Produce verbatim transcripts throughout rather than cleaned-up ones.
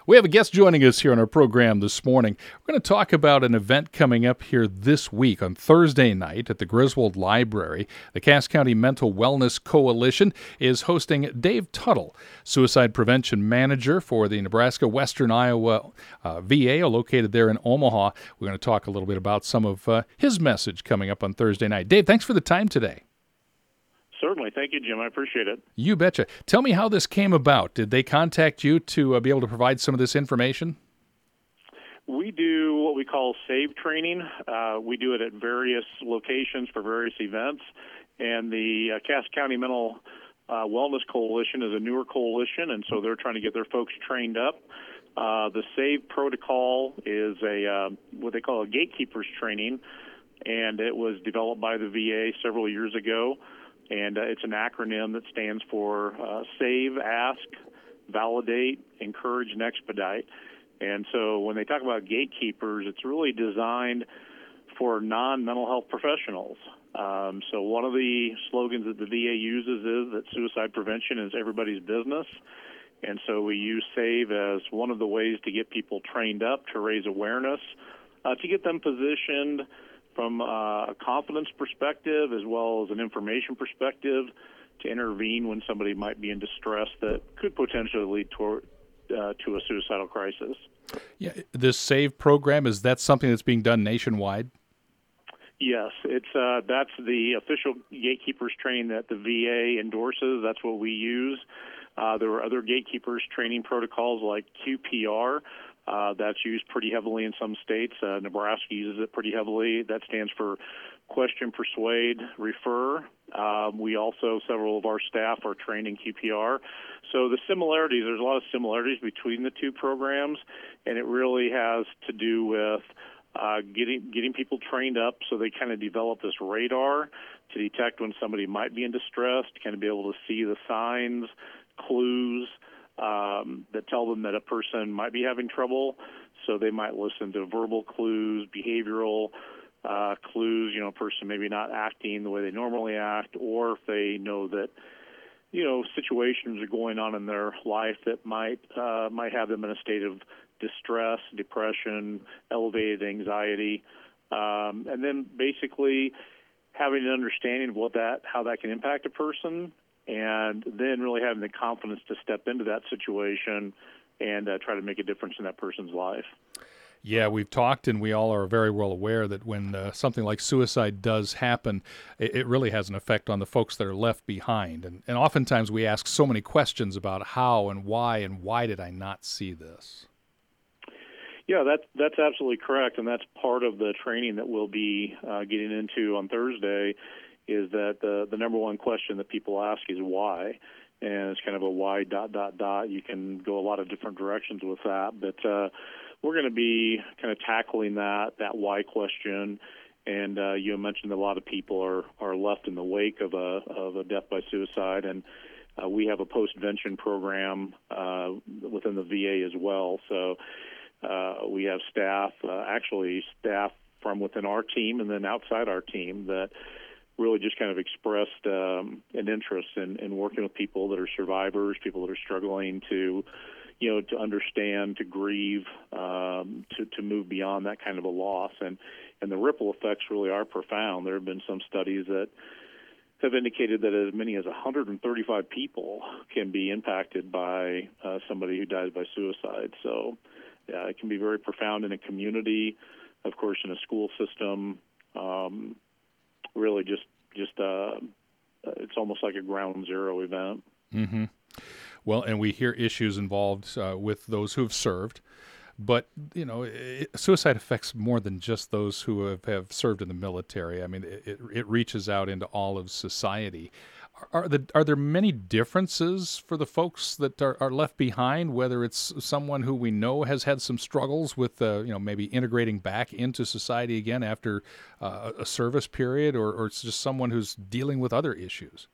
We have a guest joining us here on our program this morning. We're going to talk about an event coming up here this week on Thursday night at the Griswold Library. The Cass County Mental Wellness Coalition is hosting Dave Tuttle, Suicide Prevention Manager for the Nebraska Western Iowa uh, V A, located there in Omaha. We're going to talk a little bit about some of uh, his message coming up on Thursday night. Dave, thanks for the time today. Certainly. Thank you, Jim. I appreciate it. You betcha. Tell me how this came about. Did they contact you to uh, be able to provide some of this information? We do what we call SAVE training. Uh, we do it at various locations for various events. And the uh, Cass County Mental uh, Wellness Coalition is a newer coalition, and so they're trying to get their folks trained up. Uh, the SAVE protocol is a uh, what they call a gatekeepers training, and it was developed by the V A several years ago. And uh, it's an acronym that stands for uh, Save, Ask, Validate, Encourage, and Expedite. And so when they talk about gatekeepers, it's really designed for non-mental health professionals. Um, so one of the slogans that the V A uses is that suicide prevention is everybody's business. And so we use SAVE as one of the ways to get people trained up, to raise awareness, uh, to get them positioned from uh, a confidence perspective as well as an information perspective to intervene when somebody might be in distress that could potentially lead toward, uh, to a suicidal crisis. Yeah, this SAVE program, is that something that's being done nationwide? Yes, it's uh, that's the official gatekeepers training that the V A endorses. That's what we use. Uh, there are other gatekeepers training protocols like Q P R. Uh, that's used pretty heavily in some states. Uh, Nebraska uses it pretty heavily. That stands for Question, Persuade, Refer. Um, we also, several of our staff are trained in Q P R. So the similarities, there's a lot of similarities between the two programs, and it really has to do with uh, getting getting people trained up so they kind of develop this radar to detect when somebody might be in distress, to kind of be able to see the signs, clues, Um, that tell them that a person might be having trouble. So they might listen to verbal clues, behavioral uh, clues, you know, a person maybe not acting the way they normally act, or if they know that, you know, situations are going on in their life that might uh, might have them in a state of distress, depression, elevated anxiety, um, and then basically having an understanding of what that, how that can impact a person, and then really having the confidence to step into that situation and uh, try to make a difference in that person's life. Yeah, we've talked, and we all are very well aware that when uh, something like suicide does happen, it, it really has an effect on the folks that are left behind. And, and oftentimes we ask so many questions about how and why and why did I not see this? Yeah, that, that's absolutely correct, and that's part of the training that we'll be uh, getting into on Thursday, is that the, the number one question that people ask is why, and it's kind of a why dot, dot, dot. You can go a lot of different directions with that, but uh, we're going to be kind of tackling that, that why question, and uh, you mentioned that a lot of people are, are left in the wake of a, of a death by suicide, and uh, we have a post-vention program uh, within the V A as well, so uh, we have staff, uh, actually staff from within our team and then outside our team that really just kind of expressed um, an interest in, in working with people that are survivors, people that are struggling to, you know, to understand, to grieve, um, to, to move beyond that kind of a loss. And, and the ripple effects really are profound. There have been some studies that have indicated that as many as one hundred thirty-five people can be impacted by uh, somebody who dies by suicide. So yeah, it can be very profound in a community, of course, in a school system. Um, really just just uh, it's almost like a ground zero event. Mm-hmm. Well, and we hear issues involved uh, with those who have served, but you know, it, suicide affects more than just those who have, have served in the military. I mean, it, it reaches out into all of society. Are the are there many differences for the folks that are, are left behind, whether it's someone who we know has had some struggles with, uh, you know, maybe integrating back into society again after uh, a service period, or, or it's just someone who's dealing with other issues?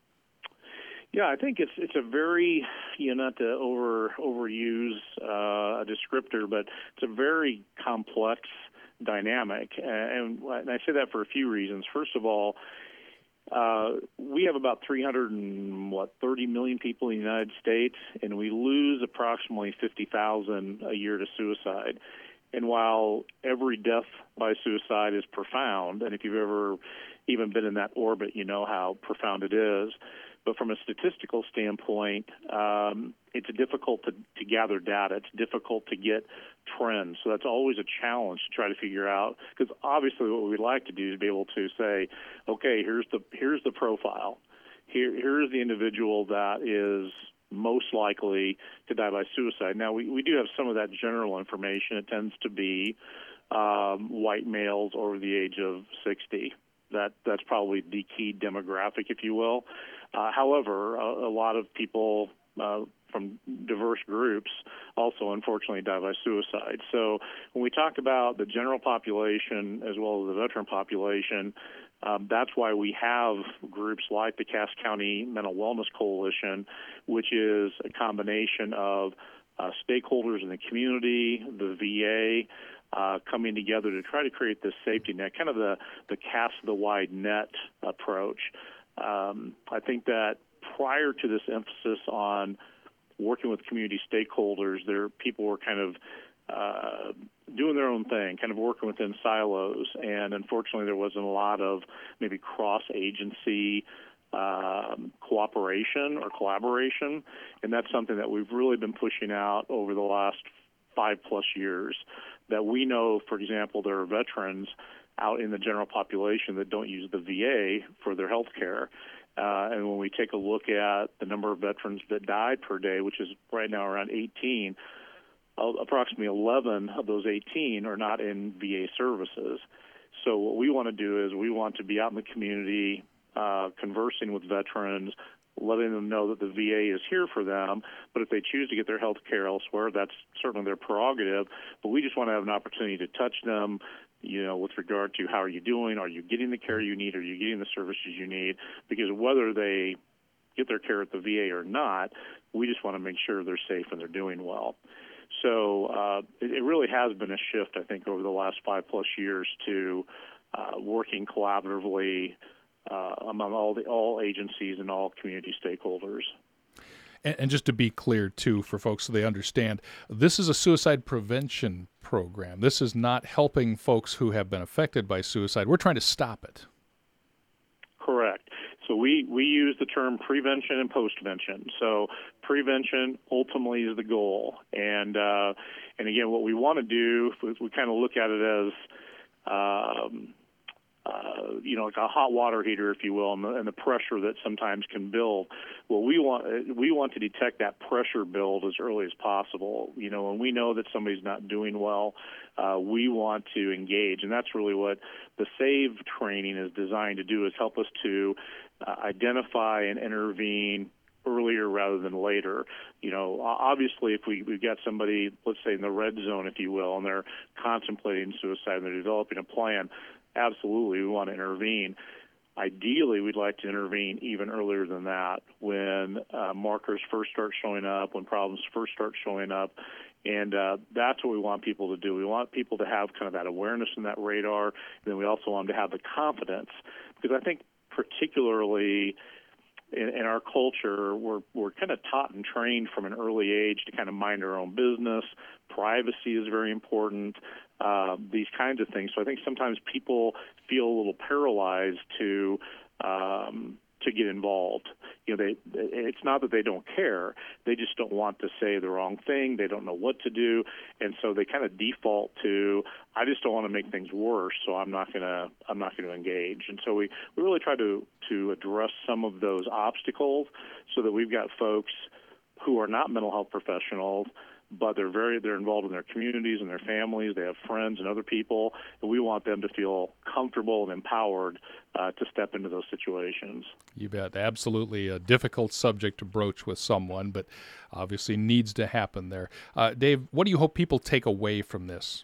Yeah, I think it's it's a very, you know, not to over overuse uh, a descriptor, but it's a very complex dynamic, and, and I say that for a few reasons. First of all, uh, we have about three hundred and what thirty million people in the United States, and we lose approximately fifty thousand a year to suicide. And while every death by suicide is profound, and if you've ever even been in that orbit, you know how profound it is. But from a statistical standpoint, um, it's difficult to, to gather data. It's difficult to get trends. So that's always a challenge to try to figure out. Because obviously, what we'd like to do is be able to say, okay, here's the here's the profile. Here here's the individual that is most likely to die by suicide. Now, we, we do have some of that general information. It tends to be um, white males over the age of sixty. That that's probably the key demographic, if you will. Uh, however, a, a lot of people uh, from diverse groups also, unfortunately, die by suicide. So when we talk about the general population as well as the veteran population, um, that's why we have groups like the Cass County Mental Wellness Coalition, which is a combination of uh, stakeholders in the community, the V A, Uh, coming together to try to create this safety net, kind of the, the cast the wide net approach. Um, I think that prior to this emphasis on working with community stakeholders, there people were kind of uh, doing their own thing, kind of working within silos, and unfortunately there wasn't a lot of maybe cross-agency um, cooperation or collaboration, and that's something that we've really been pushing out over the last five-plus years. That we know, for example, there are veterans out in the general population that don't use the V A for their health care. Uh, and when we take a look at the number of veterans that die per day, which is right now around eighteen, uh, approximately eleven of those eighteen are not in V A services. So what we want to do is we want to be out in the community uh, conversing with veterans, letting them know that the V A is here for them, but if they choose to get their health care elsewhere, that's certainly their prerogative. But we just want to have an opportunity to touch them, you know, with regard to how are you doing, are you getting the care you need, are you getting the services you need, because whether they get their care at the V A or not, we just want to make sure they're safe and they're doing well. So uh, it, it really has been a shift, I think, over the last five-plus years to uh, working collaboratively Uh, among all the all agencies and all community stakeholders. And, and just to be clear, too, for folks so they understand, this is a suicide prevention program. This is not helping folks who have been affected by suicide. We're trying to stop it. Correct. So we, we use the term prevention and postvention. So prevention ultimately is the goal. And, uh, and again, what we want to do, we, we kind of look at it as um, Uh, you know, like a hot water heater, if you will, and the, and the pressure that sometimes can build. Well, we want we want to detect that pressure build as early as possible. You know, when we know that somebody's not doing well, uh, we want to engage, and that's really what the SAVE training is designed to do: is help us to uh, identify and intervene earlier rather than later. You know, obviously, if we, we've got somebody, let's say in the red zone, if you will, and they're contemplating suicide and they're developing a plan, absolutely, we want to intervene. Ideally, we'd like to intervene even earlier than that, when uh, markers first start showing up, when problems first start showing up, and uh, that's what we want people to do. We want people to have kind of that awareness and that radar, and then we also want them to have the confidence, because I think particularly in, in our culture, we're we're kind of taught and trained from an early age to kind of mind our own business. Privacy is very important. Uh, these kinds of things. So I think sometimes people feel a little paralyzed to um, to get involved. You know, they it's not that they don't care; they just don't want to say the wrong thing. They don't know what to do, and so they kind of default to, I just don't want to make things worse, so I'm not gonna I'm not going to engage. And so we, we really try to to address some of those obstacles, so that we've got folks who are not mental health professionals, but they're very they're involved in their communities and their families. They have friends and other people, and we want them to feel comfortable and empowered uh, to step into those situations. You bet. Absolutely a difficult subject to broach with someone, but obviously needs to happen there. Uh, Dave, what do you hope people take away from this?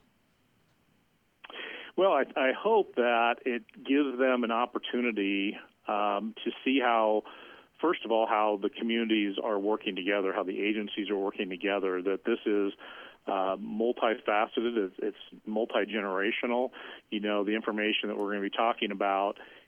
Well, I, I hope that it gives them an opportunity um, to see how, first of all, how the communities are working together, how the agencies are working together, that this is uh, multifaceted, it's, it's multi-generational. You know, the information that we're going to be talking about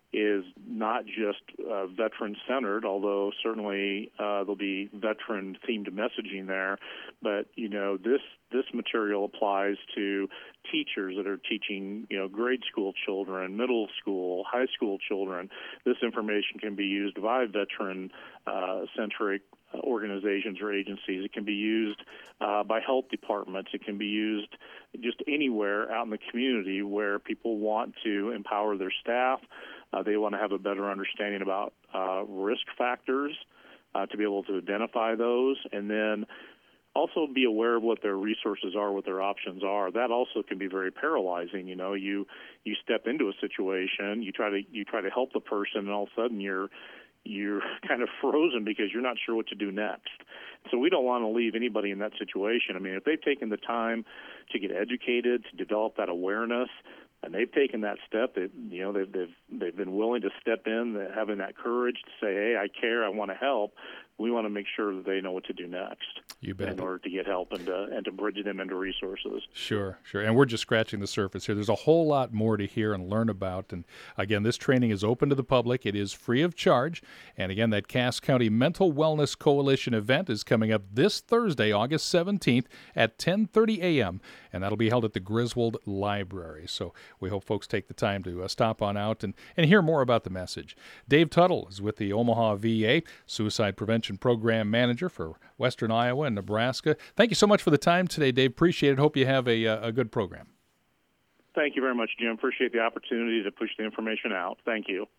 is not just uh, veteran-centered, although certainly uh, there'll be veteran-themed messaging there. But you know, this this material applies to teachers that are teaching, you know, grade school children, middle school, high school children. This information can be used by veteran-centric uh, organizations or agencies. It can be used uh, by health departments. It can be used just anywhere out in the community where people want to empower their staff. Uh, they want to have a better understanding about uh, risk factors uh, to be able to identify those, and then also be aware of what their resources are, what their options are. That also can be very paralyzing. You know, you you step into a situation, you try to you try to help the person, and all of a sudden you're you're kind of frozen because you're not sure what to do next. So we don't want to leave anybody in that situation. I mean, if they've taken the time to get educated, to develop that awareness, and they've taken that step, they, you know, they've, they've they've been willing to step in, having that courage to say, "Hey, I care, I want to help." We want to make sure that they know what to do next. You bet. In order to get help and to, and to bridge them into resources. Sure, sure. And we're just scratching the surface here. There's a whole lot more to hear and learn about. And again, this training is open to the public. It is free of charge. And again, that Cass County Mental Wellness Coalition event is coming up this Thursday, August seventeenth at ten thirty a.m. And that'll be held at the Griswold Library. So we hope folks take the time to uh, stop on out and, and hear more about the message. Dave Tuttle is with the Omaha V A, Suicide Prevention Program Manager for Western Iowa and Nebraska. Thank you so much for the time today, Dave. Appreciate it. Hope you have a, a good program. Thank you very much, Jim. Appreciate the opportunity to push the information out. Thank you.